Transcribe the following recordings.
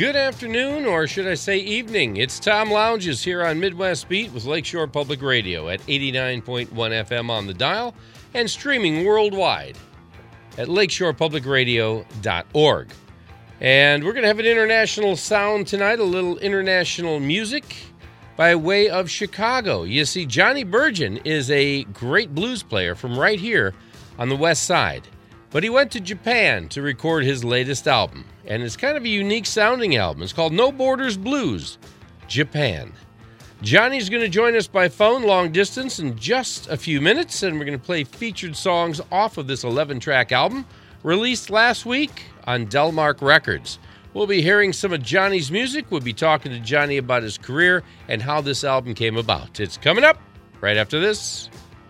Good afternoon, or should I say evening. It's Tom Lounges here on Midwest Beat with Lakeshore Public Radio at 89.1 FM on the dial and streaming worldwide at lakeshorepublicradio.org. And we're going to have an international sound tonight, a little international music by way of Chicago. You see, Johnny Burgin is a great blues player from right here on the west side. But he went to Japan to record his latest album. And it's kind of a unique sounding album. It's called No Borders Blues, Japan. Johnny's going to join us by phone long distance in just a few minutes, and we're going to play featured songs off of this 11-track album released last week on Delmark Records. We'll be hearing some of Johnny's music. We'll be talking to Johnny about his career and how this album came about. It's coming up right after this.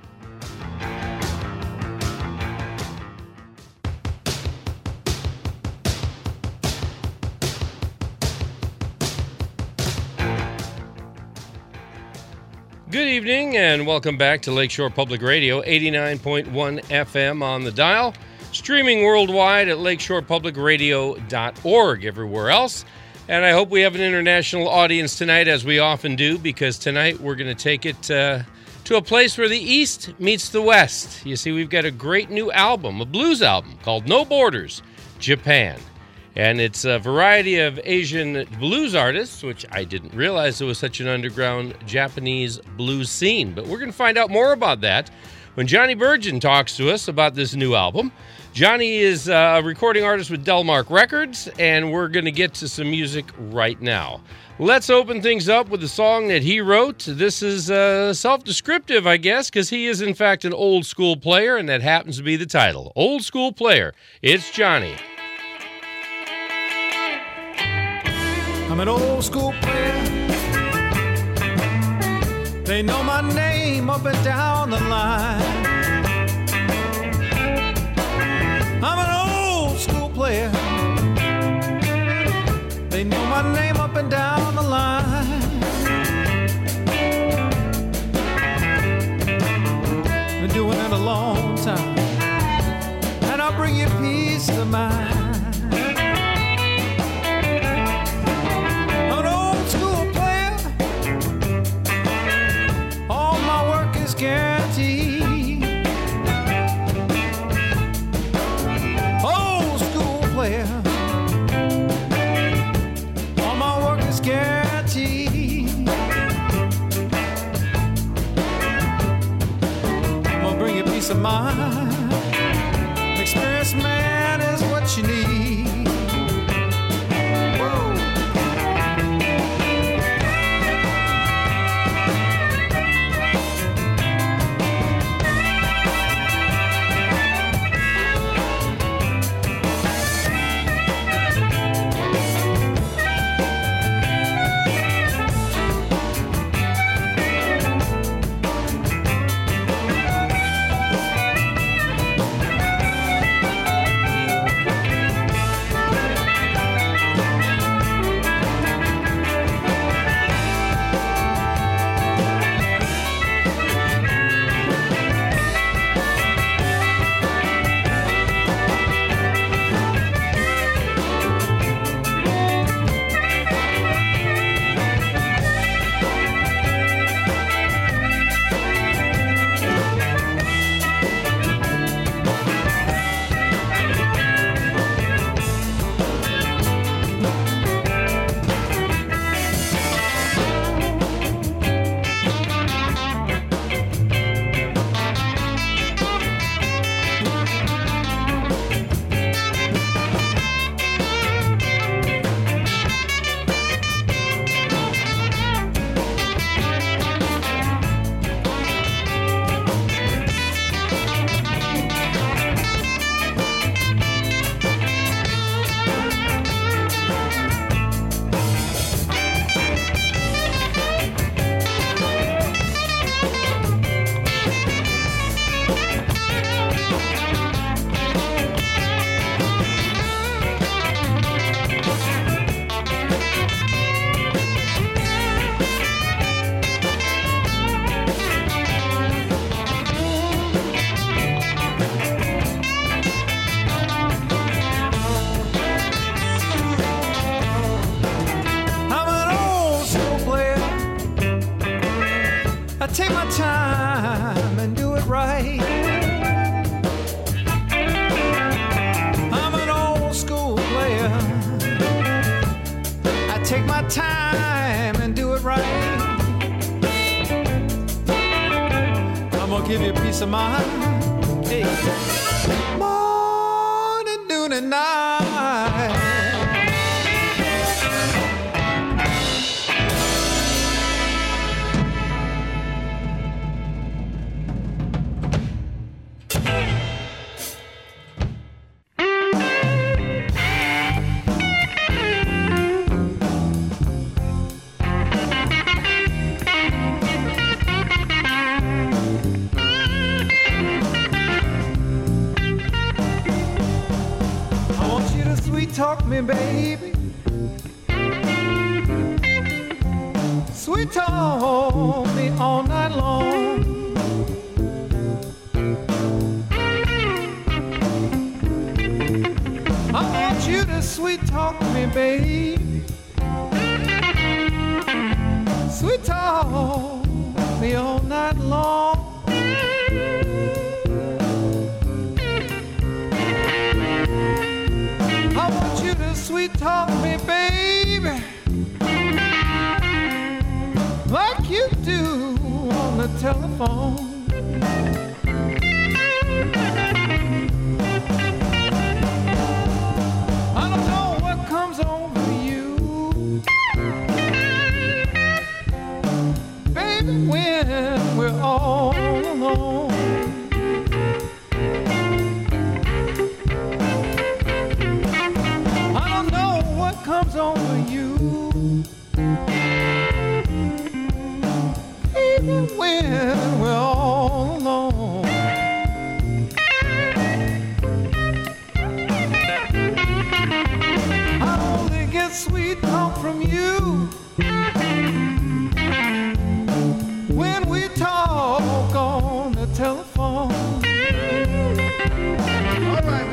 Good evening and welcome back to Lakeshore Public Radio, 89.1 FM on the dial, streaming worldwide at lakeshorepublicradio.org, everywhere else. And I hope we have an international audience tonight, as we often do, because tonight we're going to take it to a place where the East meets the West. You see, we've got a great new album, a blues album called No Borders, Japan. And it's a variety of Asian blues artists, which I didn't realize there was such an underground Japanese blues scene. But we're going to find out more about that when Johnny Burgin talks to us about this new album. Johnny is a recording artist with Delmark Records, and we're going to get to some music right now. Let's open things up with a song that he wrote. This is self-descriptive, I guess, because he is, in fact, an old school player, and that happens to be the title. Old School Player. It's Johnny. I'm an old school player. They know my name up and down the line. I'm an old school player. They know my name up and down the line. Been doing it a long time, and I'll bring you peace of mind. Guaranteed. Old school player. All my work is guaranteed. I'm gonna bring you peace of mind. Experienced man is what you need. right. I'm an old school player. I take my time and do it right. I'm gonna give you a piece of mind. Hey, morning, noon, and night. Talk me, baby. Sweet talk me all night long. I want you to sweet talk me, baby. Sweet talk me all night long. Sweet talk me, baby, like you do on the telephone. I don't know what comes over you, baby, when we're all alone. Comes over you, even when we're all alone. I only get sweet talk from you when we talk on the telephone. All right.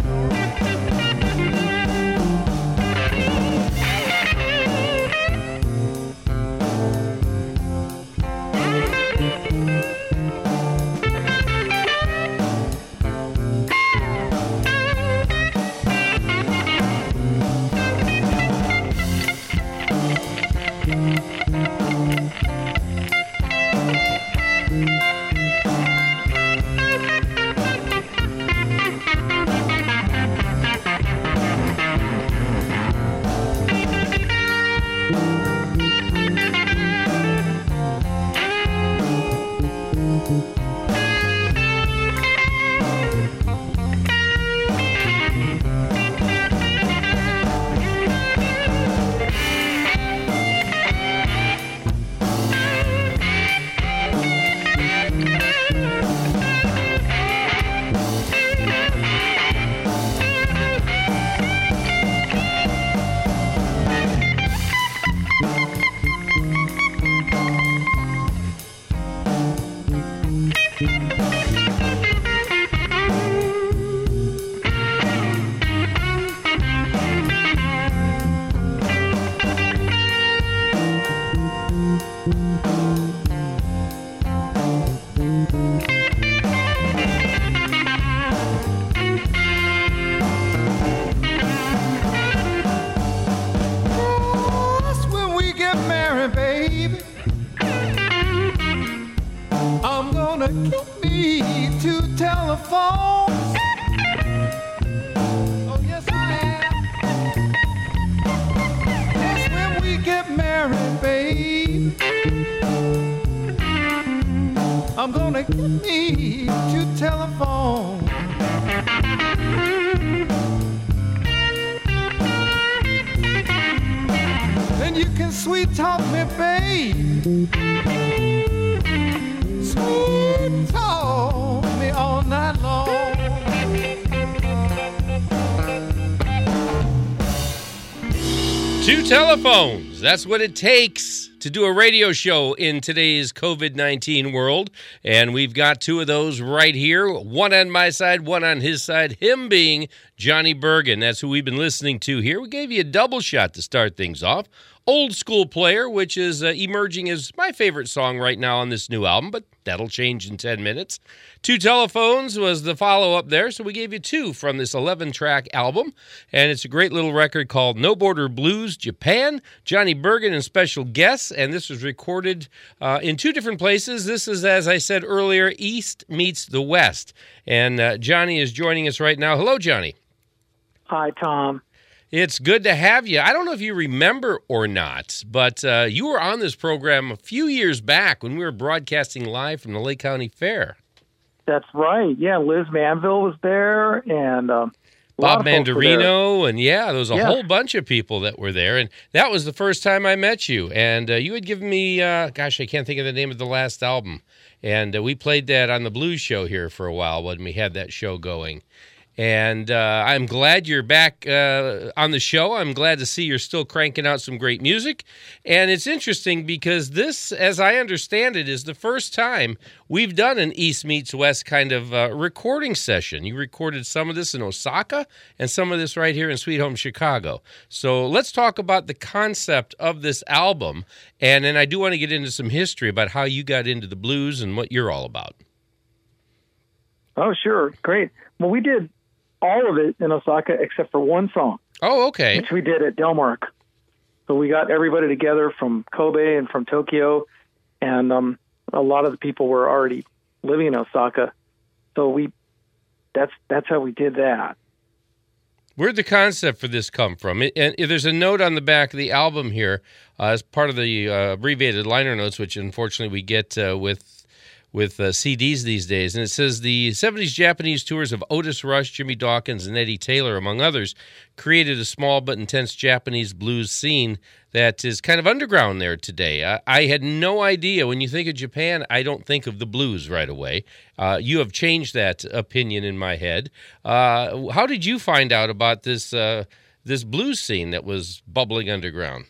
I'm gonna get me to telephone. Then you can sweet talk me, babe. Sweet talk me all night long. Two telephones. blues. That's what it takes to do a radio show in today's COVID-19 world. And we've got two of those right here, one on my side, one on his side, him being Johnny Bergen. That's who we've been listening to here. We gave you a double shot to start things off. Old School Player, which is emerging as my favorite song right now on this new album, but that'll change in 10 minutes. Two Telephones was the follow-up there, so we gave you two from this 11-track album, and it's a great little record called No Border Blues, Japan, Johnny Bergen and special guests, and this was recorded in two different places. This is, as I said earlier, East meets the West, and Johnny is joining us right now. Hello, Johnny. Hi, Tom. It's good to have you. I don't know if you remember or not, but you were on this program a few years back when we were broadcasting live from the Lake County Fair. That's right. Yeah, Liz Manville was there, and Bob Mandarino, and there was a whole bunch of people that were there, and that was the first time I met you. And you had given me, I can't think of the name of the last album, and we played that on the Blues Show here for a while when we had that show going. And I'm glad you're back on the show. I'm glad to see you're still cranking out some great music. And it's interesting because this, as I understand it, is the first time we've done an East meets West kind of recording session. You recorded some of this in Osaka and some of this right here in Sweet Home Chicago. So let's talk about the concept of this album. And then I do want to get into some history about how you got into the blues and what you're all about. Oh, sure. Great. Well, we did all of it in Osaka except for one song. Oh, okay. Which we did at Delmark. So we got everybody together from Kobe and from Tokyo, and a lot of the people were already living in Osaka. So that's how we did that. Where'd the concept for this come from? And there's a note on the back of the album here as part of the abbreviated liner notes, which unfortunately we get with CDs these days. And it says the 70s Japanese tours of Otis Rush, Jimmy Dawkins, and Eddie Taylor, among others, created a small but intense Japanese blues scene that is kind of underground there today. I had no idea. When you think of Japan, I don't think of the blues right away. You have changed that opinion in my head. How did you find out about this blues scene that was bubbling underground?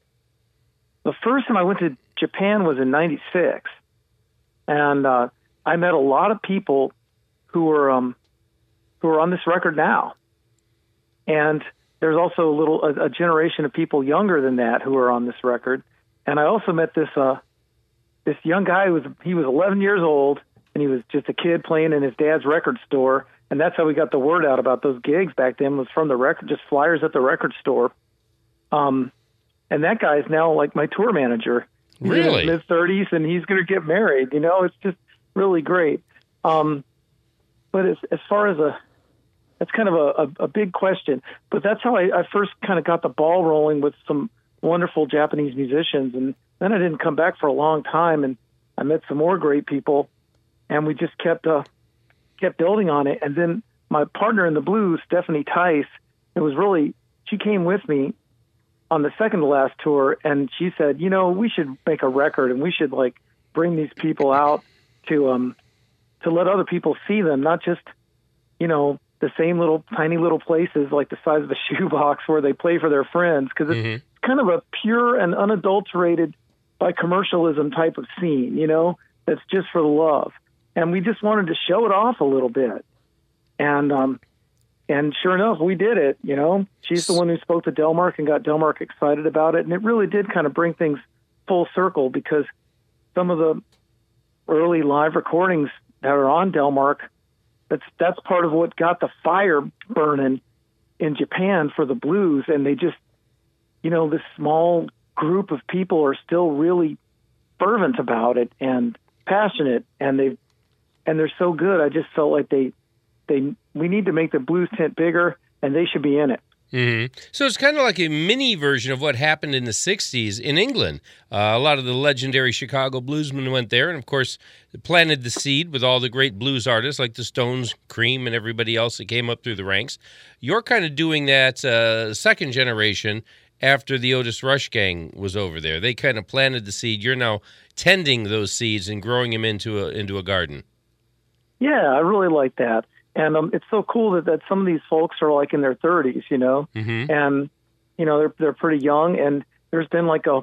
The first time I went to Japan was in '96. And I met a lot of people who are on this record now. And there's also a generation of people younger than that who are on this record. And I also met this young guy he was 11 years old, and he was just a kid playing in his dad's record store. And that's how we got the word out about those gigs back then, was from the record, just flyers at the record store. And that guy is now like my tour manager. He's Really? in his mid-30s, and he's going to get married. It's just really great. But as far as that's kind of a big question. But that's how I first kind of got the ball rolling with some wonderful Japanese musicians. And then I didn't come back for a long time, and I met some more great people, and we just kept building on it. And then my partner in the blues, Stephanie Tice, she came with me on the second to last tour, and she said, we should make a record, and we should bring these people out to let other people see them, not just, the same little tiny little places like the size of a shoebox where they play for their friends, because it's kind of a pure and unadulterated by commercialism type of scene, that's just for the love. And we just wanted to show it off a little bit. And sure enough, we did it, She's the one who spoke to Delmark and got Delmark excited about it. And it really did kind of bring things full circle, because some of the early live recordings that are on Delmark, that's part of what got the fire burning in Japan for the blues. And they just, this small group of people are still really fervent about it and passionate, and they're so good. I just felt like we need to make the blues tent bigger, and they should be in it. Mm-hmm. So it's kind of like a mini version of what happened in the 60s in England. A lot of the legendary Chicago bluesmen went there, and of course planted the seed with all the great blues artists like the Stones, Cream, and everybody else that came up through the ranks. You're kind of doing that second generation after the Otis Rush gang was over there. They kind of planted the seed. You're now tending those seeds and growing them into a garden. Yeah, I really like that. And it's so cool that some of these folks are in their 30s, Mm-hmm. and, they're pretty young, and there's been the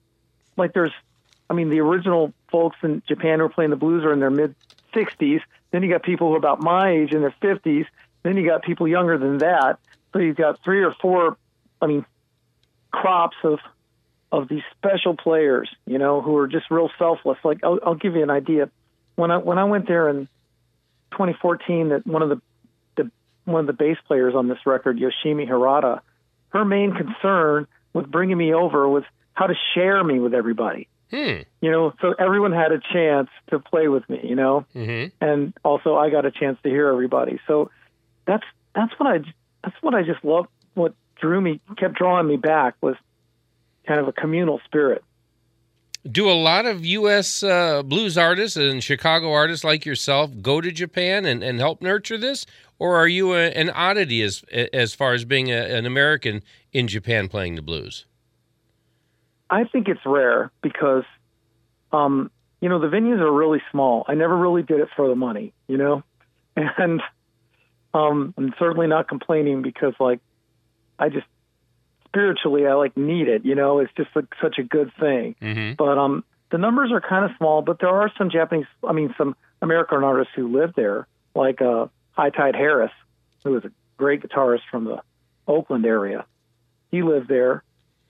original folks in Japan who are playing the blues are in their mid-60s. Then you got people who are about my age in their 50s. Then you got people younger than that. So you've got 3 or 4, crops of these special players, who are just real selfless. Like I'll give you an idea. When I went there in 2014, that one of the bass players on this record, Yoshimi Hirata, her main concern with bringing me over was how to share me with everybody. So everyone had a chance to play with me, and also I got a chance to hear everybody. So that's what I just loved. What kept drawing me back was kind of a communal spirit. Do a lot of U.S. Blues artists and Chicago artists like yourself go to Japan and help nurture this, or are you an oddity as far as being an American in Japan playing the blues? I think it's rare because, the venues are really small. I never really did it for the money, and I'm certainly not complaining because, I just spiritually, I need it. It's just such a good thing. Mm-hmm. But the numbers are kind of small. But there are some some American artists who live there, like High Tide Harris, who is a great guitarist from the Oakland area. He lived there.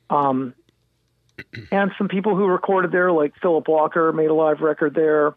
And some people who recorded there, like Philip Walker, made a live record there.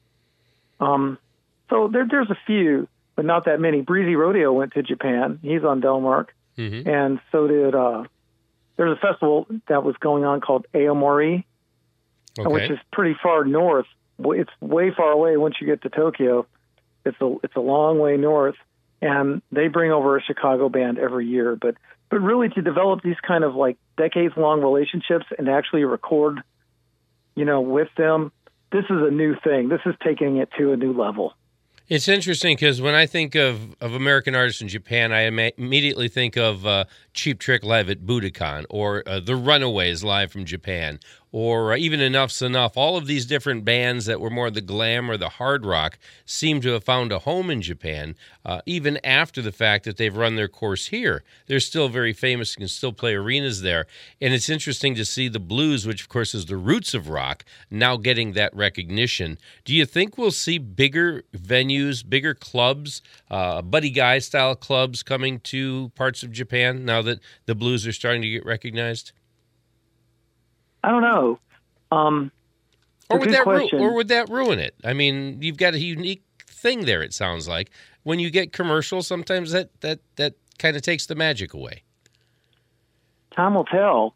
So there's a few, but not that many. Breezy Rodeo went to Japan. He's on Delmark. Mm-hmm. And so did, there's a festival that was going on called Aomori, which is pretty far north. It's way far away once you get to Tokyo. It's a long way north. And they bring over a Chicago band every year. But really to develop these kind of decades-long relationships and actually record, with them, this is a new thing. This is taking it to a new level. It's interesting because when I think of American artists in Japan, I immediately think of Cheap Trick live at Budokan, or the Runaways live from Japan, or even Enough's Enough. All of these different bands that were more the glam or the hard rock seem to have found a home in Japan, even after the fact that they've run their course here. They're still very famous and can still play arenas there. And it's interesting to see the blues, which of course is the roots of rock, now getting that recognition. Do you think we'll see bigger venues, bigger clubs, Buddy Guy style clubs coming to parts of Japan now that the blues are starting to get recognized? I don't know. Or would that ruin it? I mean, you've got a unique thing there, it sounds like. When you get commercial, sometimes that kind of takes the magic away. Time will tell.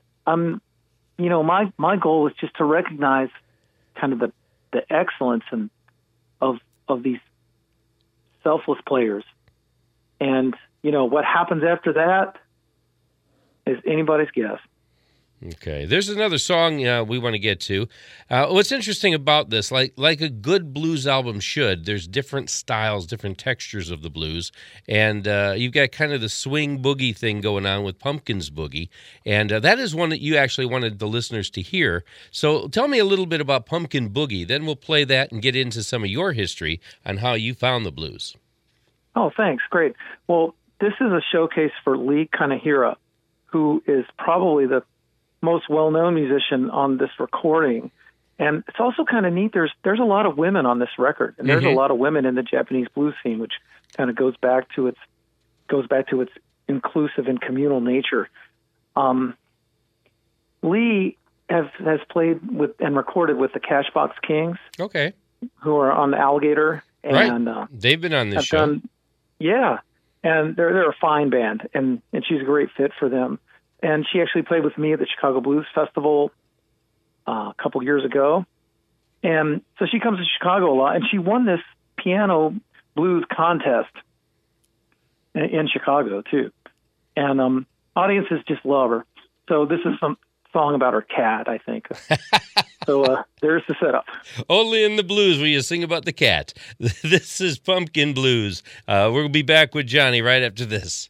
My goal is just to recognize kind of the excellence of these selfless players. And, what happens after that is anybody's guess. Okay, there's another song we want to get to. What's interesting about this, like a good blues album should, there's different styles, different textures of the blues, and you've got kind of the swing boogie thing going on with Pumpkins Boogie, and that is one that you actually wanted the listeners to hear. So tell me a little bit about Pumpkin Boogie, then we'll play that and get into some of your history on how you found the blues. Oh, thanks. Great. Well, this is a showcase for Lee Kanehira, who is probably the most well-known musician on this recording. And it's also kind of neat. There's a lot of women on this record, and there's a lot of women in the Japanese blues scene, which kind of goes back to its inclusive and communal nature. Lee has played with and recorded with the Cashbox Kings, who are on the Alligator, and they've been on this show. And they're a fine band, and she's a great fit for them. And she actually played with me at the Chicago Blues Festival a couple years ago. And so she comes to Chicago a lot, and she won this piano blues contest in Chicago, too. And audiences just love her. So this is some song about her cat, I think. So there's the setup. Only in the blues will you sing about the cat. This is Pumpkin Blues. We'll be back with Johnny right after this.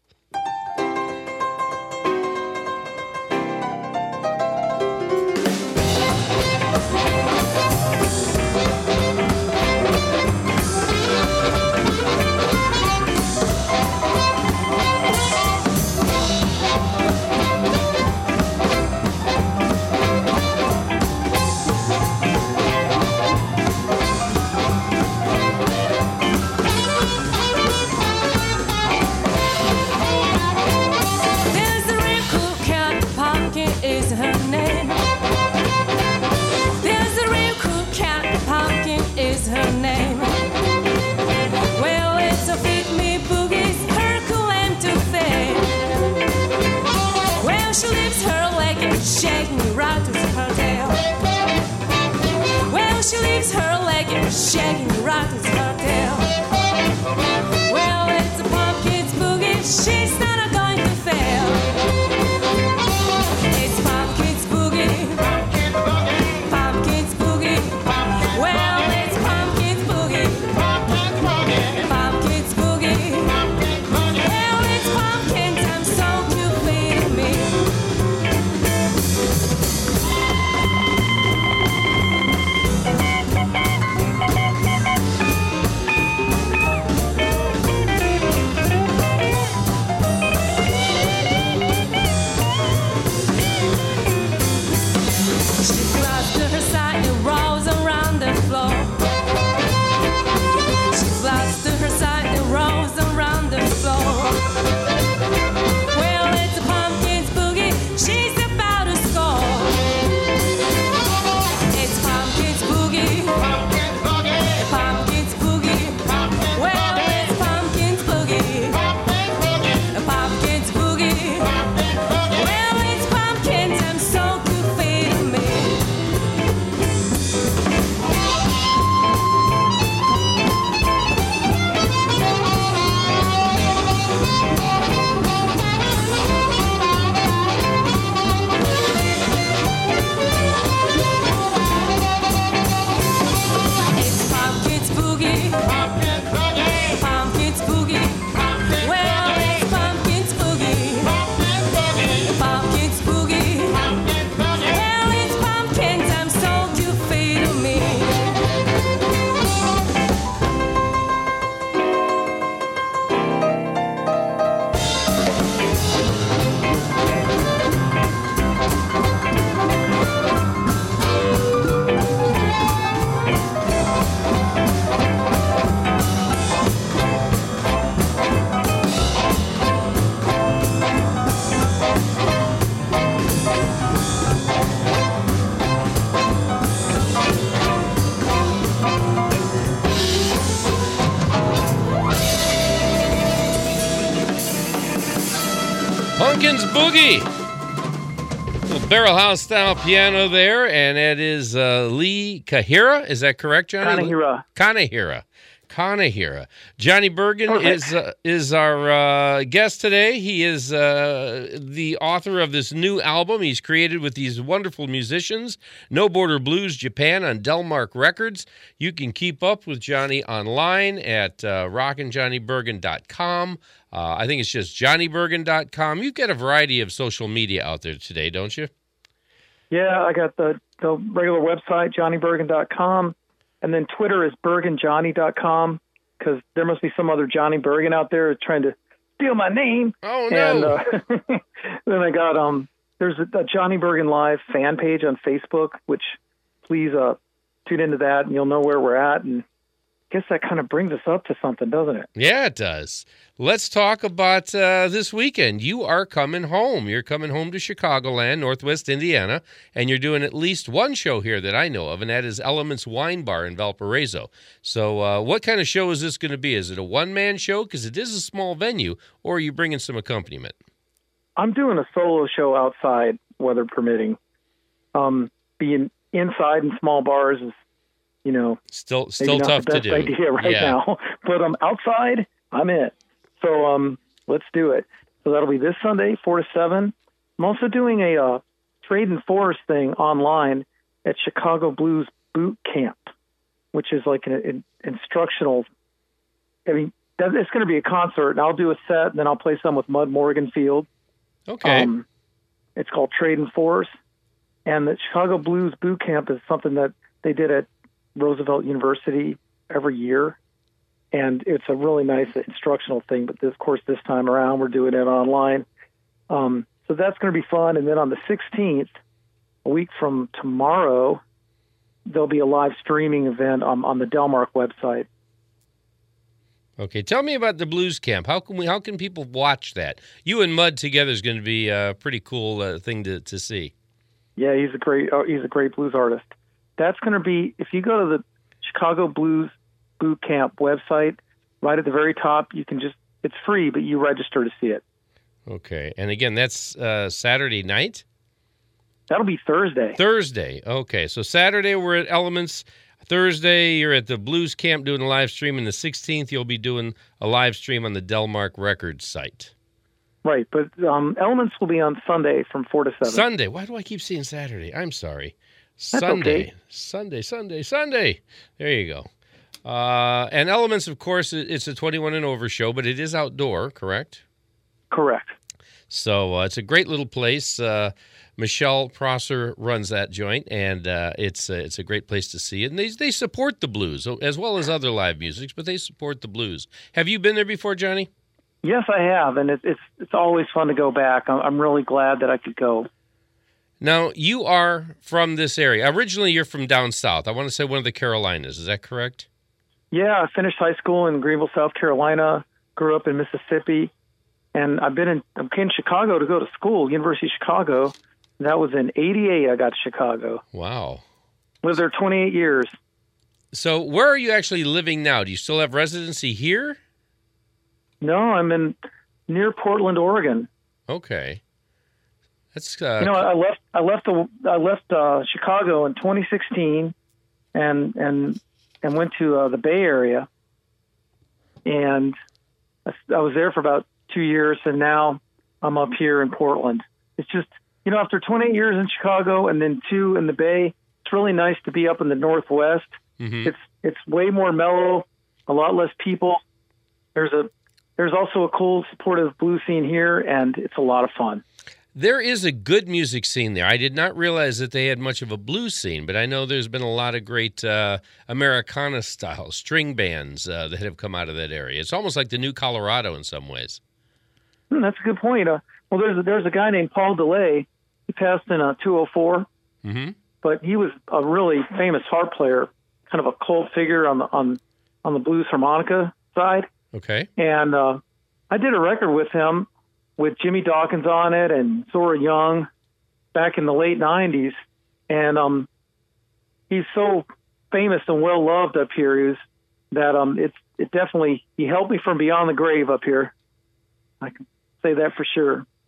Pumpkins Boogie. Little barrel house style piano there, and it is Lee Kahira. Is that correct, Johnny? Kanehira. Johnny Bergen is our guest today. He is the author of this new album he's created with these wonderful musicians, No Border Blues Japan on Delmark Records. You can keep up with Johnny online at rockandjohnnybergen.com. I think it's just johnnybergen.com. You've got a variety of social media out there today, don't you? Yeah, I got the regular website, johnnybergen.com. And then Twitter is bergenjohnny.com, because there must be some other Johnny Bergen out there trying to steal my name. Oh, no. And then I got, there's a Johnny Bergen Live fan page on Facebook, which please tune into that, and you'll know where we're at. And I guess that kind of brings us up to something, doesn't it? Yeah, it does. Let's talk about this weekend. You are coming home. You're coming home to Chicagoland, Northwest Indiana, and you're doing at least one show here that I know of, and that is Elements Wine Bar in Valparaiso. So what kind of show is this going to be? Is it a one-man show? Because it is a small venue, or are you bringing some accompaniment? I'm doing a solo show outside, weather permitting. Being inside in small bars is, still maybe not tough the best to do. idea now. But outside, I'm in. So let's do it. So that'll be this Sunday, 4 to 7. I'm also doing a Trade and Forest thing online at Chicago Blues Boot Camp, which is like an instructional. I mean, it's going to be a concert, and I'll do a set, and then I'll play some with Mud Morganfield. Okay. It's called Trade and Forest, and the Chicago Blues Boot Camp is something that they did at Roosevelt University every year. And it's a really nice instructional thing. But, of course, this time around, we're doing it online. So that's going to be fun. And then on the 16th, a week from tomorrow, there'll be a live streaming event on the Delmark website. Okay, tell me about the Blues Camp. How can people watch that? You and Mud together is going to be a pretty cool thing to see. Yeah, he's a great blues artist. That's going to be, if you go to the Chicago Blues Boot Camp website, right at the very top, it's free, but you register to see it. Okay, and again, that's Saturday night? That'll be Thursday. Thursday, okay. So Saturday we're at Elements. Thursday you're at the Blues Camp doing a live stream, and the 16th you'll be doing a live stream on the Delmark Records site. Right, but Elements will be on Sunday from 4 to 7. Sunday? Why do I keep saying Saturday? I'm sorry. That's Sunday. Okay. Sunday. There you go. And Elements, of course, it's a 21 and over show, but it is outdoor, correct? Correct. So it's a great little place. Michelle Prosser runs that joint, and it's a great place to see it. And they support the blues, as well as other live music, but they support the blues. Have you been there before, Johnny? Yes, I have, and it's always fun to go back. I'm really glad that I could go. Now, you are from this area. Originally, you're from down south. I want to say one of the Carolinas. Is that correct? Yeah, I finished high school in Greenville, South Carolina, grew up in Mississippi, and I came to Chicago to go to school, University of Chicago. That was in 88 I got to Chicago. Wow. Lived there 28 years. So where are you actually living now? Do you still have residency here? No, I'm near Portland, Oregon. Okay. That's I left Chicago in 2016 and went to the Bay Area, and I was there for about 2 years, and now I'm up here in Portland. It's just, after 28 years in Chicago and then 2 in the Bay, it's really nice to be up in the Northwest. Mm-hmm. It's way more mellow, a lot less people. There's also a cool, supportive blues scene here, and it's a lot of fun. There is a good music scene there. I did not realize that they had much of a blues scene, but I know there's been a lot of great Americana-style string bands that have come out of that area. It's almost like the new Colorado in some ways. That's a good point. Well, there's a guy named Paul DeLay. He passed in 2004, mm-hmm. but he was a really famous harp player, kind of a cult figure on the blues harmonica side. Okay. And I did a record with him, with Jimmy Dawkins on it and Zora Young back in the late 90s. And he's so famous and well-loved up here that it definitely, he helped me from beyond the grave up here. I can say that for sure.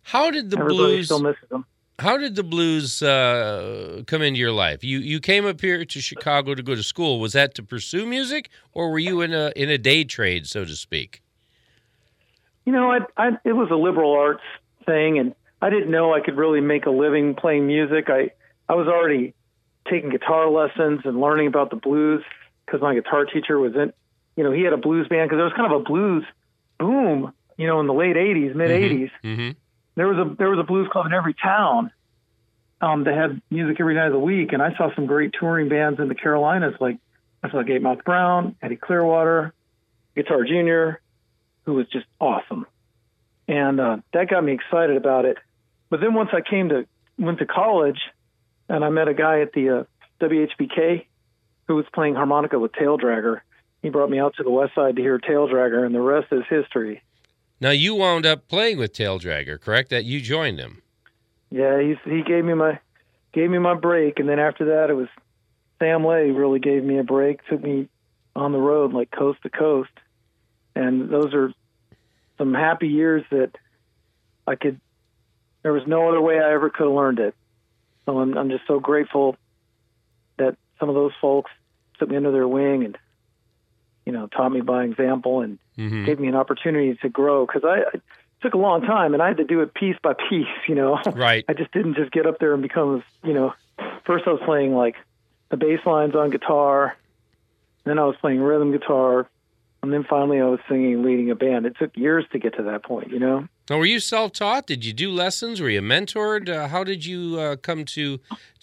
How did the Everybody blues? still misses them. How did the blues come into your life? You came up here to Chicago to go to school. Was that to pursue music, or were you in a day trade, so to speak? You know, it was a liberal arts thing, and I didn't know I could really make a living playing music. I was already taking guitar lessons and learning about the blues because my guitar teacher was in, you know, he had a blues band because there was kind of a blues boom, you know, in the late 80s, mid 80s. Mm-hmm. There was a blues club in every town that had music every night of the week, and I saw some great touring bands in the Carolinas, like I saw Eight Mouth Brown, Eddie Clearwater, Guitar Jr., who was just awesome, and that got me excited about it. But then once I went to college, and I met a guy at the WHBK who was playing harmonica with Tail Dragger. He brought me out to the West Side to hear Tail Dragger, and the rest is history. Now, you wound up playing with Tail Dragger, correct? That you joined him. Yeah, he gave me my break, and then after that, it was Sam Lay really gave me a break, took me on the road like coast to coast, and those are some happy years that there was no other way I ever could have learned it. So I'm just so grateful that some of those folks took me under their wing and, you know, taught me by example and gave me an opportunity to grow, because it took a long time and I had to do it piece by piece, you know. Right. I just didn't just get up there and become, you know, first I was playing like the bass lines on guitar, then I was playing rhythm guitar, and then finally I was singing, leading a band. It took years to get to that point, you know. Now, were you self-taught? Did you do lessons? Were you mentored? How did you come to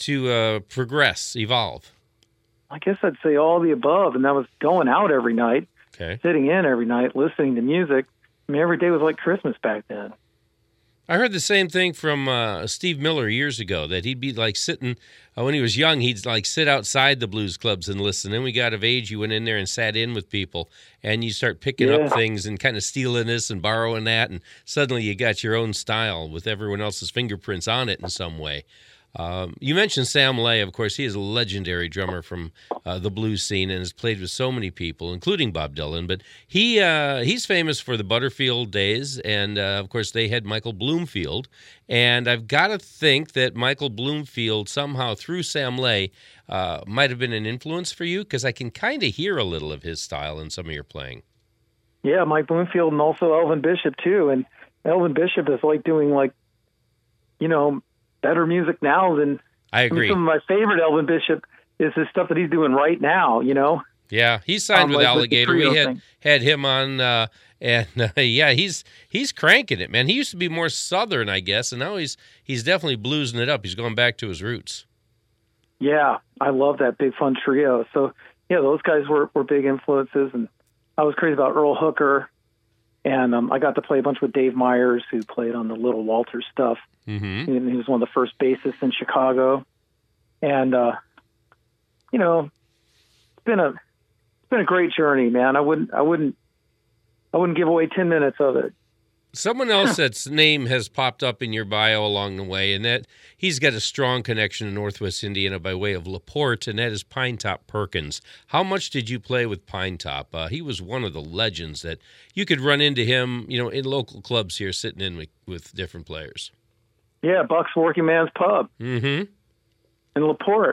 progress, evolve? I guess I'd say all the above, and that was going out every night, sitting in every night, listening to music. I mean, every day was like Christmas back then. I heard the same thing from Steve Miller years ago, that he'd be like sitting, when he was young, he'd like sit outside the blues clubs and listen. Then we got of age, you went in there and sat in with people, and you start picking up things and kind of stealing this and borrowing that, and suddenly you got your own style with everyone else's fingerprints on it in some way. You mentioned Sam Lay. Of course, he is a legendary drummer from the blues scene and has played with so many people, including Bob Dylan. But he's famous for the Butterfield days, and of course, they had Michael Bloomfield. And I've got to think that Michael Bloomfield somehow, through Sam Lay, might have been an influence for you, because I can kind of hear a little of his style in some of your playing. Yeah, Mike Bloomfield and also Elvin Bishop too. And Elvin Bishop is like doing like, you know, better music now than I agree. Some of my favorite Elvin Bishop is the stuff that he's doing right now, you know? Yeah, he's signed with like Alligator. With we had him on, and yeah, he's cranking it, man. He used to be more Southern, I guess, and now he's definitely bluesing it up. He's going back to his roots. Yeah, I love that Big Fun Trio. So, yeah, those guys were big influences, and I was crazy about Earl Hooker, and I got to play a bunch with Dave Myers, who played on the Little Walter stuff. Mm-hmm. He was one of the first bassists in Chicago, and you know, it's been a great journey, man. I wouldn't give away 10 minutes of it. Someone else that's name has popped up in your bio along the way, and that he's got a strong connection to Northwest Indiana by way of LaPorte, and that is Pinetop Perkins. How much did you play with Pinetop? He was one of the legends that you could run into him, you know, in local clubs here, sitting in with different players. Yeah, Buck's Working Man's Pub. Mm-hmm. In LaPorte.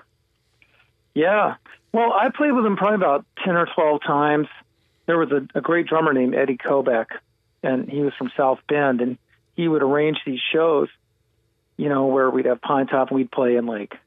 Yeah. Well, I played with him probably about 10 or 12 times. There was a great drummer named Eddie Kobeck, and he was from South Bend, and he would arrange these shows, you know, where we'd have Pinetop, and we'd play in like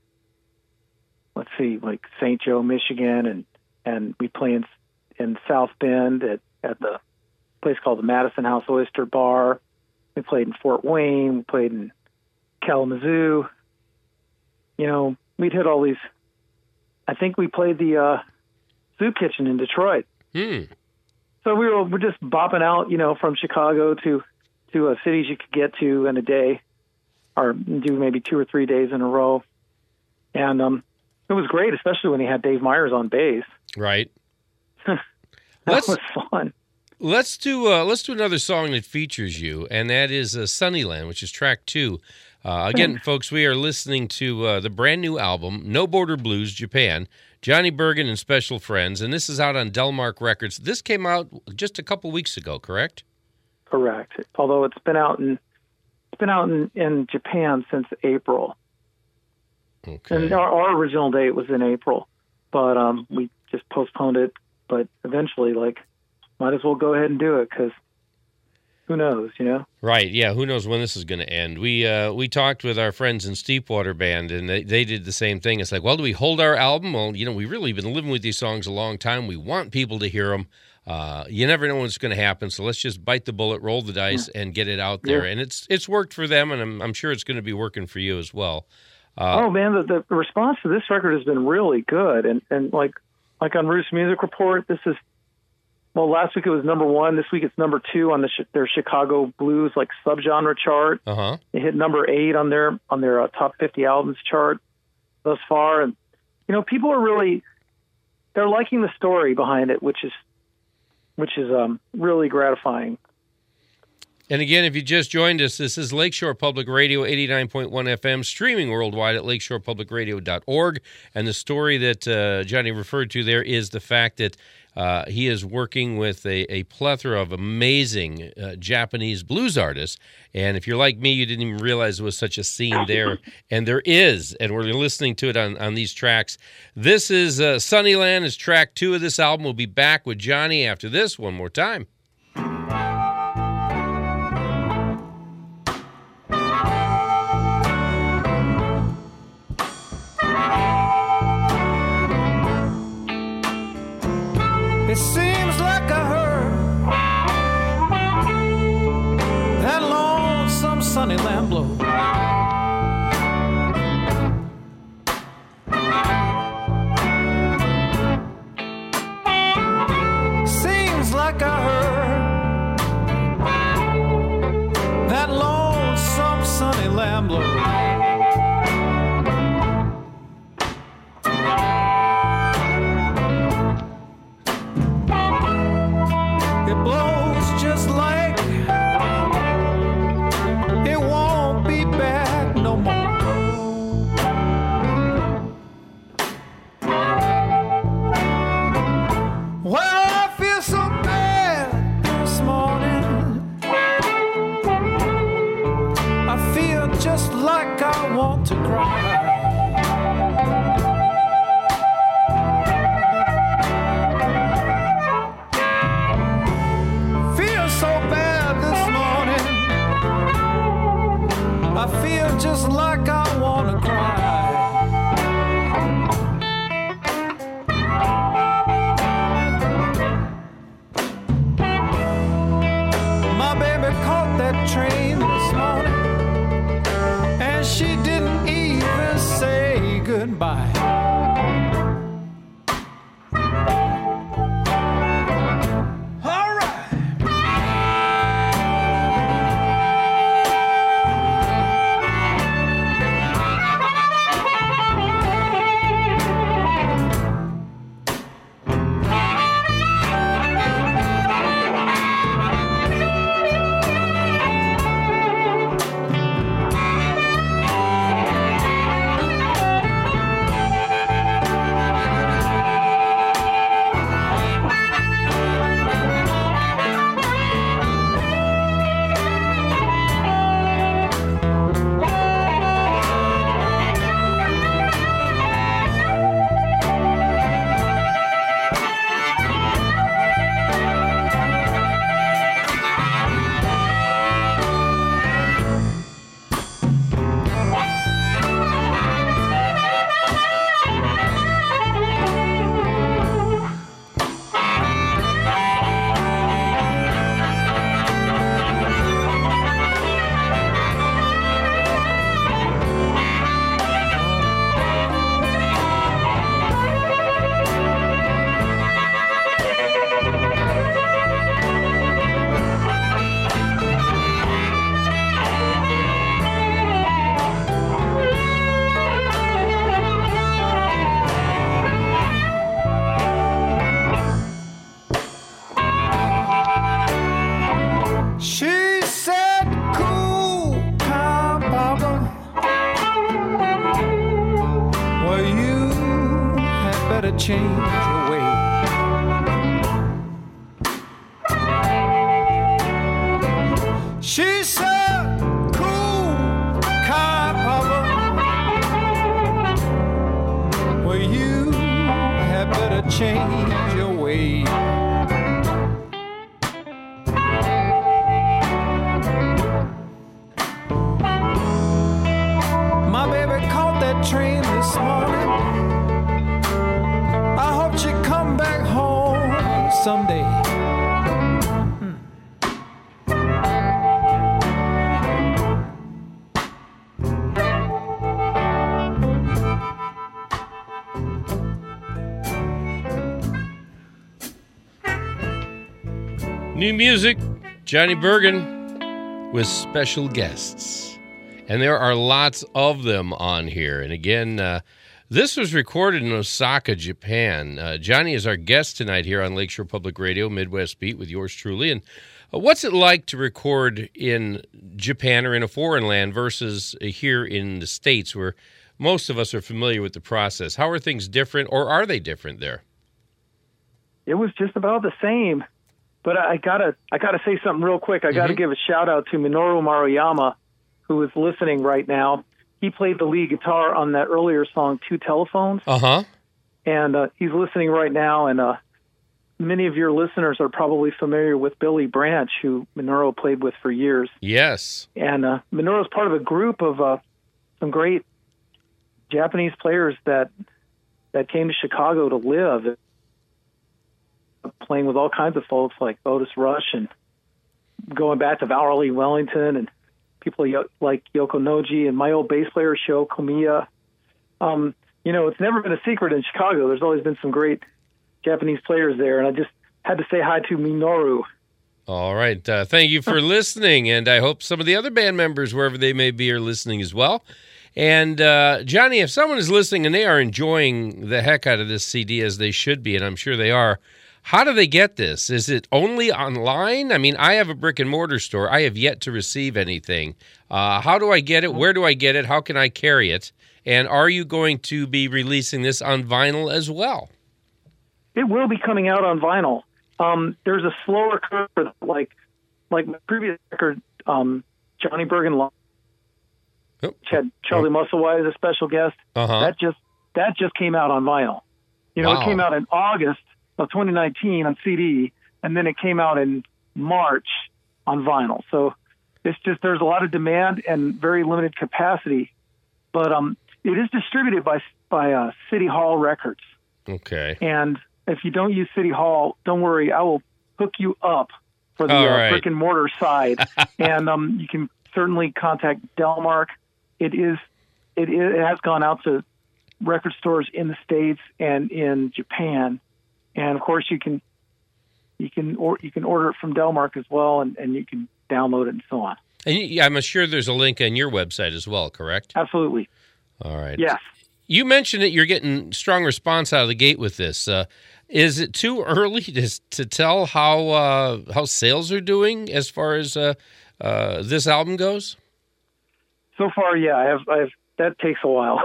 St. Joe, Michigan, and we'd play in South Bend at the place called the Madison House Oyster Bar. We played in Fort Wayne. We played in Kalamazoo. You know, we'd hit all these. I think we played the Soup Kitchen in Detroit. So we're just bopping out, you know, from Chicago to cities you could get to in a day, or do maybe 2 or 3 days in a row. And it was great, especially when he had Dave Myers on bass. Right. That was fun. Let's do another song that features you, and that is Sunnyland, which is track 2. Again, folks, we are listening to the brand new album, No Border Blues, Japan, Johnny Bergen and Special Friends, and this is out on Delmark Records. This came out just a couple weeks ago, correct? Correct. Although it's been out in been out in Japan since April. Okay. And our original date was in April, but we just postponed it. But eventually, might as well go ahead and do it because who knows, Right, yeah, who knows when this is going to end. We talked with our friends in Steepwater Band, and they did the same thing. It's like, well, do we hold our album? Well, we've really been living with these songs a long time. We want people to hear them. You never know what's going to happen, so let's just bite the bullet, roll the dice, and get it out there. Yeah. And it's worked for them, and I'm sure it's going to be working for you as well. Oh, man, the response to this record has been really good. And like on Roost Music Report, this is, last week it was number 1. This week it's number 2 on their Chicago blues subgenre chart. Uh-huh. It hit number 8 on their top 50 albums chart thus far. And, people are they're liking the story behind it, which is really gratifying. And again, if you just joined us, this is Lakeshore Public Radio, 89.1 FM, streaming worldwide at lakeshorepublicradio.org. And the story that Johnny referred to there is the fact that he is working with a plethora of amazing Japanese blues artists. And if you're like me, you didn't even realize there was such a scene there. And there is, and we're listening to it on these tracks. This is Sunnyland is track 2 of this album. We'll be back with Johnny after this one more time. It seems like I heard that lonesome sunny land blow. Seems like I heard that lonesome sunny land blow. Just like I want to cry. Feel so bad this morning. I feel just like I want to cry. My baby caught that train this morning. She didn't even say goodbye. All right. Change your way. She said, cool that train this morning. I hope she come back home someday. New music, Johnny Bergen with special guests. And there are lots of them on here. And again, this was recorded in Osaka, Japan. Johnny is our guest tonight here on Lakeshore Public Radio, Midwest Beat, with yours truly. And what's it like to record in Japan or in a foreign land versus here in the States, where most of us are familiar with the process? How are things different, or are they different there? It was just about the same. But I gotta say something real quick. I gotta give a shout out to Minoru Maruyama, who is listening right now. He played the lead guitar on that earlier song, Two Telephones. And he's listening right now. And many of your listeners are probably familiar with Billy Branch, who Minoru played with for years. Yes. And Minoru is part of a group of some great Japanese players that came to Chicago to live, playing with all kinds of folks like Otis Rush and going back to Valerie Wellington and people like Yoko Noji and my old bass player, Sho Komiya. It's never been a secret in Chicago. There's always been some great Japanese players there, and I just had to say hi to Minoru. All right. Thank you for listening, and I hope some of the other band members, wherever they may be, are listening as well. And, Johnny, if someone is listening and they are enjoying the heck out of this CD, as they should be, and I'm sure they are, how do they get this? Is it only online? I mean, I have a brick and mortar store. I have yet to receive anything. How do I get it? Where do I get it? How can I carry it? And are you going to be releasing this on vinyl as well? It will be coming out on vinyl. There's a slower curve, like my previous record, Johnny Bergen, which had Charlie Musselwhite as a special guest. That just came out on vinyl. It came out in August of 2019 on CD, and then it came out in March on vinyl. So it's just, there's a lot of demand and very limited capacity, but it is distributed by City Hall Records. Okay. And if you don't use City Hall, don't worry, I will hook you up for the brick and mortar side. And you can certainly contact Delmark. It has gone out to record stores in the States and in Japan. And of course, you can order it from Delmark as well, and you can download it and so on. And I'm sure there's a link on your website as well, correct? Absolutely. All right. Yes. You mentioned that you're getting strong response out of the gate with this. Is it too early to tell how sales are doing as far as this album goes? So far, yeah. I've that takes a while.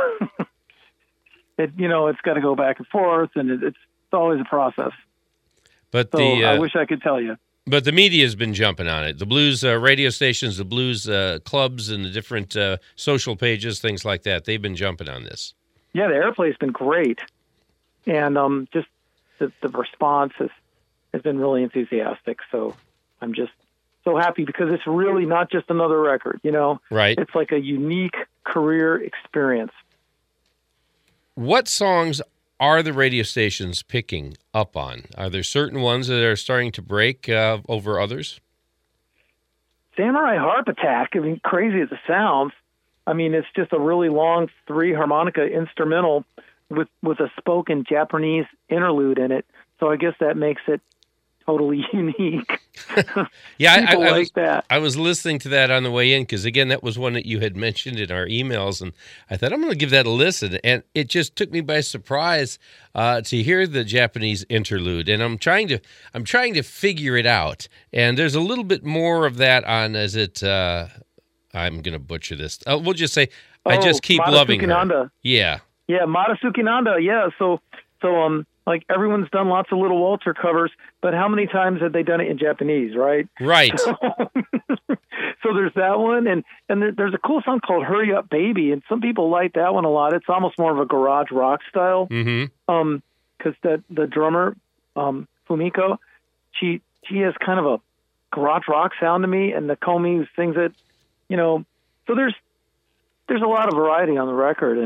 It's got to go back and forth, and it's always a process. But I wish I could tell you. But the media has been jumping on it. The blues radio stations, the blues clubs, and the different social pages, things like that. They've been jumping on this. Yeah, the airplay's been great, and just the response has been really enthusiastic. So I'm just so happy because it's really not just another record. Right? It's like a unique career experience. What songs are the radio stations picking up on? Are there certain ones that are starting to break over others? Samurai Harp Attack, crazy as it sounds, it's just a really long 3-harmonica instrumental with a spoken Japanese interlude in it. So I guess that makes it totally unique. Yeah, I was listening to that on the way in because, again, that was one that you had mentioned in our emails, and I thought, I'm going to give that a listen. And it just took me by surprise to hear the Japanese interlude, and I'm trying to figure it out. And there's a little bit more of that on, I'm going to butcher this. We'll just say, I just keep loving her. Nanda. Yeah. Yeah, Madasuki Nanda, yeah. So like everyone's done lots of Little Walter covers, but how many times have they done it in Japanese, right? Right. So there's that one, and there's a cool song called Hurry Up Baby, and some people like that one a lot. It's almost more of a garage rock style. Mm-hmm. Because the drummer, Fumiko, she has kind of a garage rock sound to me, and Nakomi sings it, so there's a lot of variety on the record, and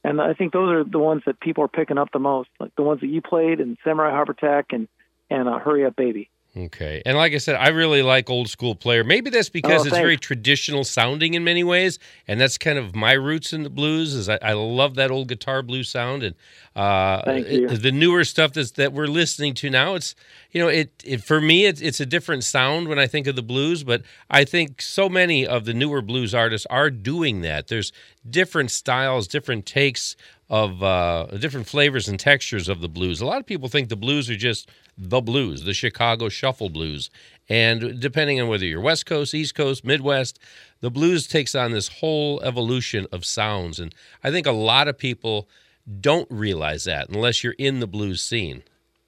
And I think those are the ones that people are picking up the most, like the ones that you played, and Samurai Harp Attack, and Hurry Up Baby. Okay. And like I said, I really like Old School Player. Maybe that's because it's thanks. very traditional sounding in many ways, and that's kind of my roots in the blues. Is I love that old guitar blues sound, and Thank you. the newer stuff that we're listening to now. It's for me it's a different sound when I think of the blues, but I think so many of the newer blues artists are doing that. There's different styles, different takes of different flavors and textures of the blues. A lot of people think the blues are just the blues, the Chicago shuffle blues. And depending on whether you're West Coast, East Coast, Midwest, the blues takes on this whole evolution of sounds. And I think a lot of people don't realize that unless you're in the blues scene.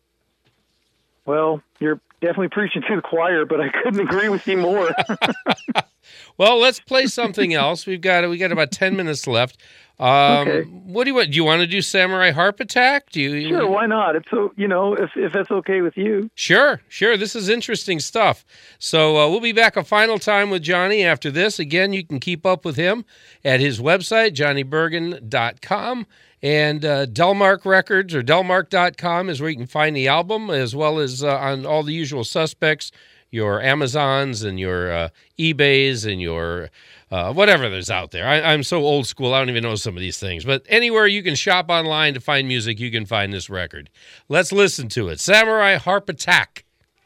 Well, you're definitely preaching to the choir, but I couldn't agree with you more. Well, let's play something else. We got about 10 minutes left. Okay. What do you want? Do you want to do Samurai Harp Attack? Sure, why not? It's if that's okay with you. Sure. This is interesting stuff. So we'll be back a final time with Johnny after this. Again, you can keep up with him at his website, johnnybergen.com. And Delmark Records or delmark.com is where you can find the album, as well as on all the usual suspects, your Amazons and your eBays and your whatever there's out there. I'm so old school, I don't even know some of these things. But anywhere you can shop online to find music, you can find this record. Let's listen to it. Samurai Harp Attack.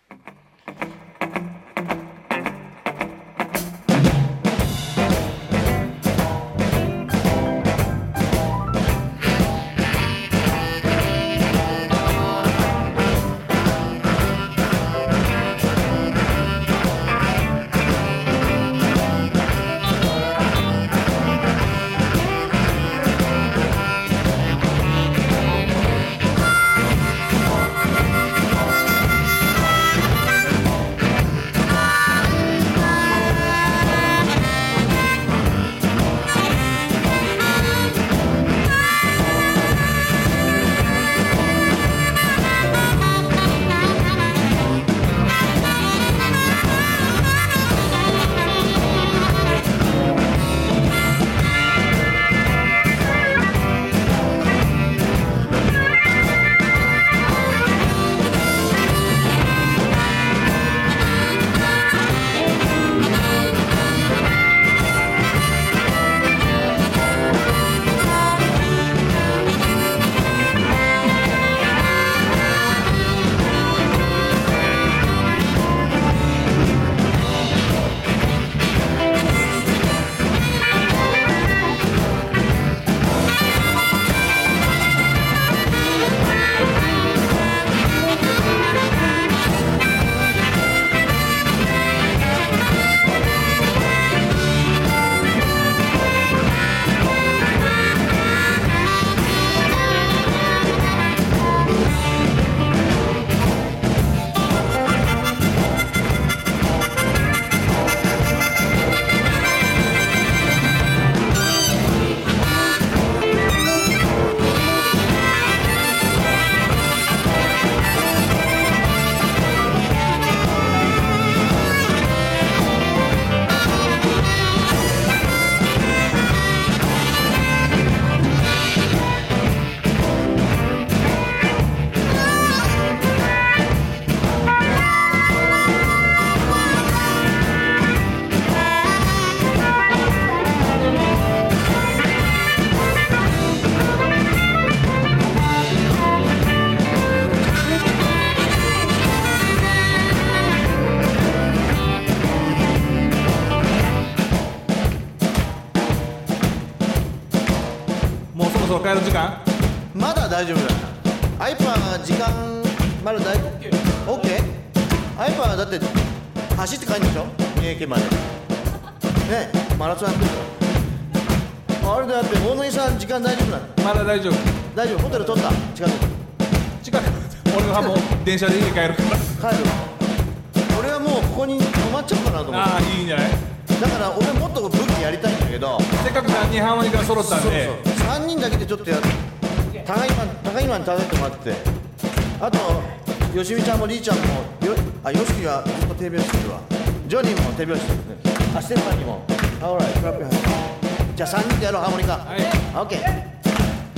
そろ帰る時間？ まだ大丈夫だ。アイパー時間まだ大丈夫？ OK？ アイパーだって走って帰るんでしょ？三重県まで。ねマラソンやってるから。あれだって大野木さん時間大丈夫なの？ まだ大丈夫。 大丈夫。ホテル取った？近く。 近く。俺はもう電車で家帰るから。 帰る。俺はもうここに泊まっちゃおうかなと思って。 ああいいんじゃない？ だから俺もっと武器やりたいんだけど、 せっかく3人ハーモニカが揃ったんで、 そうそう3人だけでちょっとやる。高今に食べてもらって、あとよしみちゃんもりーちゃんもよしきはずっと手拍子してるわ。ジョニーも手拍子してるね。あステファニーも。あほらクラップ。じゃあ3人でやろうハーモニカ。 はい。 オッケー。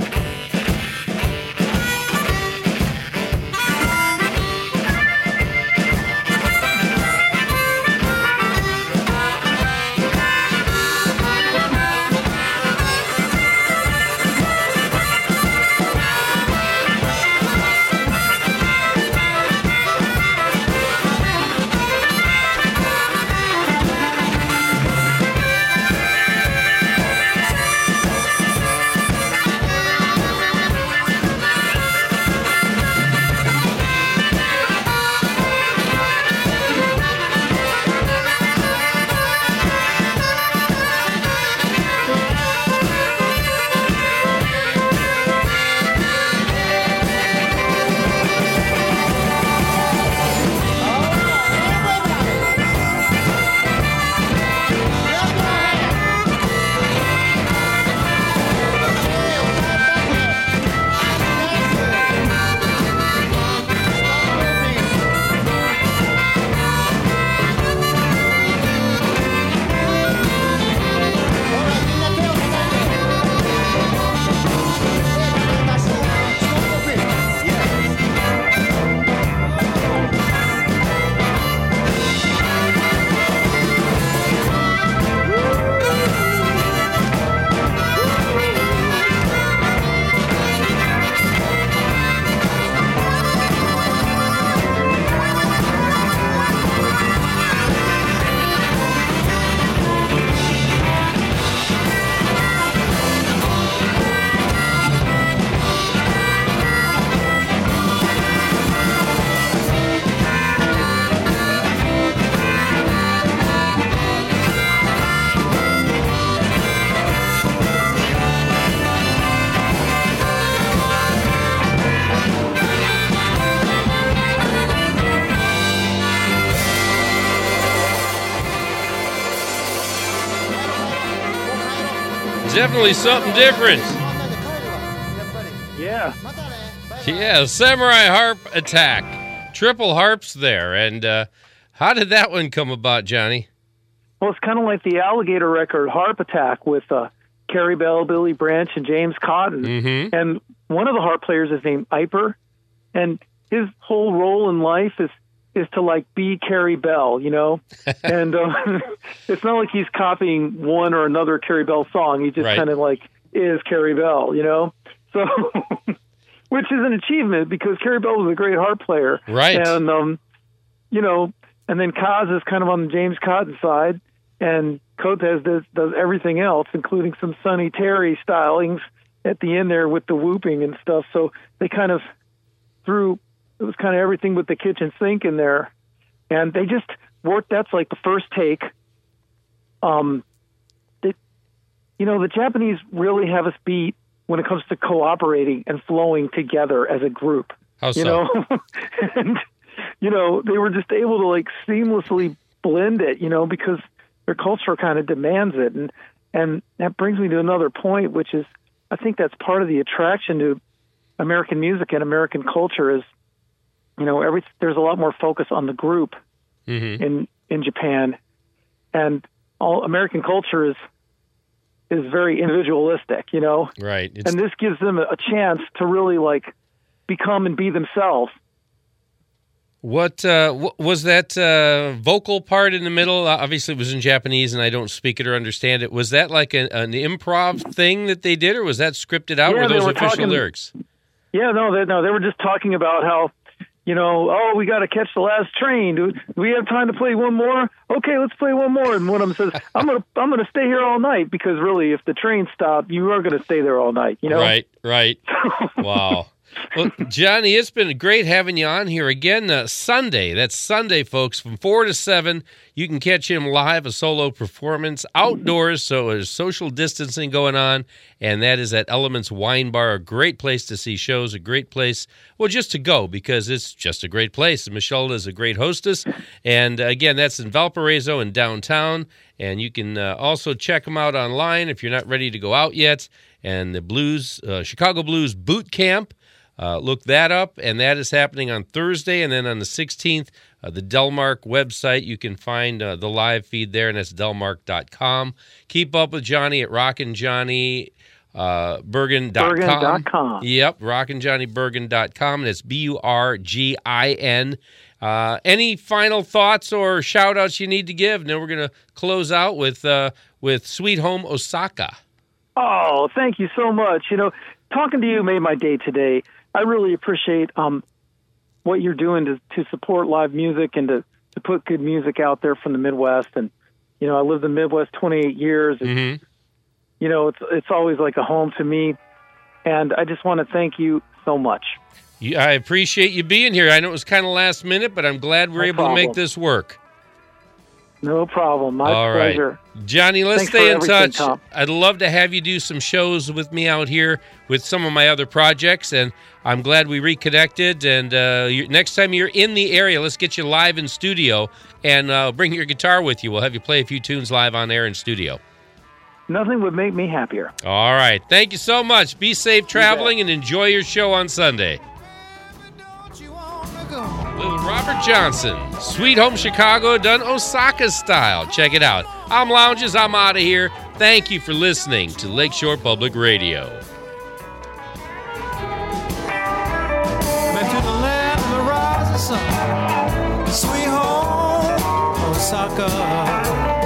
Definitely something different. Yeah. Yeah, Samurai Harp Attack. Triple harps there. And how did that one come about, Johnny? Well, it's kind of like the Alligator record, Harp Attack, with Carrie Bell, Billy Branch, and James Cotton. Mm-hmm. And one of the harp players is named Iper, and his whole role in life is to like be Carrie Bell, you know? And it's not like he's copying one or another Carrie Bell song. He just Right. kind of like is Carrie Bell, you know? So, which is an achievement because Carrie Bell was a great harp player. Right. And, you know, and then Kaz is kind of on the James Cotton side, and Cortez does everything else, including some Sonny Terry stylings at the end there with the whooping and stuff. So they kind of threw, it was kind of everything with the kitchen sink in there. And they just worked, that's like the first take. You know, the Japanese really have us beat when it comes to cooperating and flowing together as a group. How so? You know? And, you know, they were just able to like seamlessly blend it, you know, because their culture kind of demands it. And that brings me to another point, which is I think that's part of the attraction to American music and American culture is, you know, there's a lot more focus on the group Mm-hmm. in Japan, and all American culture is very individualistic, you know. Right. And this gives them a chance to really like become and be themselves. What was that vocal part in the middle? Obviously, it was in Japanese, and I don't speak it or understand it. Was that like an improv thing that they did, or was that scripted out? Yeah, Were they those were official talking- lyrics? Yeah, no, they were just talking about how, you know, oh, we got to catch the last train. Do we have time to play one more? Okay, let's play one more. And one of them says, I'm gonna stay here all night, because really, if the train stopped, you are gonna stay there all night. You know, Right. Wow. Well, Johnny, it's been great having you on here again. Sunday, that's Sunday, folks, from 4 to 7. You can catch him live, a solo performance outdoors, so there's social distancing going on, and that is at Elements Wine Bar, a great place to see shows, a great place, well, just to go, because it's just a great place. And Michelle is a great hostess, and again, that's in Valparaiso in downtown, and you can also check them out online if you're not ready to go out yet. And the Chicago Blues Boot Camp, look that up, and that is happening on Thursday. And then on the 16th, the Delmark website, you can find the live feed there, and that's delmark.com. Keep up with Johnny at rockinjohnnybergen.com. Bergen.com. Yep, rockinjohnnybergen.com, and it's BURGIN. Any final thoughts or shout-outs you need to give? And then we're going to close out with Sweet Home Osaka. Oh, thank you so much. You know, talking to you made my day today. I really appreciate what you're doing to support live music and to put good music out there from the Midwest. And, you know, I lived in the Midwest 28 years. Mm-hmm. You know, it's always like a home to me. And I just want to thank you so much. I appreciate you being here. I know it was kind of last minute, but I'm glad we're able to make this work. No problem. My All pleasure. right. Johnny, let's Thanks stay for in everything, touch. Tom. I'd love to have you do some shows with me out here with some of my other projects, and I'm glad we reconnected. And next time you're in the area, let's get you live in studio, and bring your guitar with you. We'll have you play a few tunes live on air in studio. Nothing would make me happier. All right. Thank you so much. Be safe traveling and enjoy your show on Sunday. Little Robert Johnson, Sweet Home Chicago, done Osaka style. Check it out. I'm Lounges. I'm out of here. Thank you for listening to Lakeshore Public Radio. Back to the land of the rising sun, sweet home Osaka.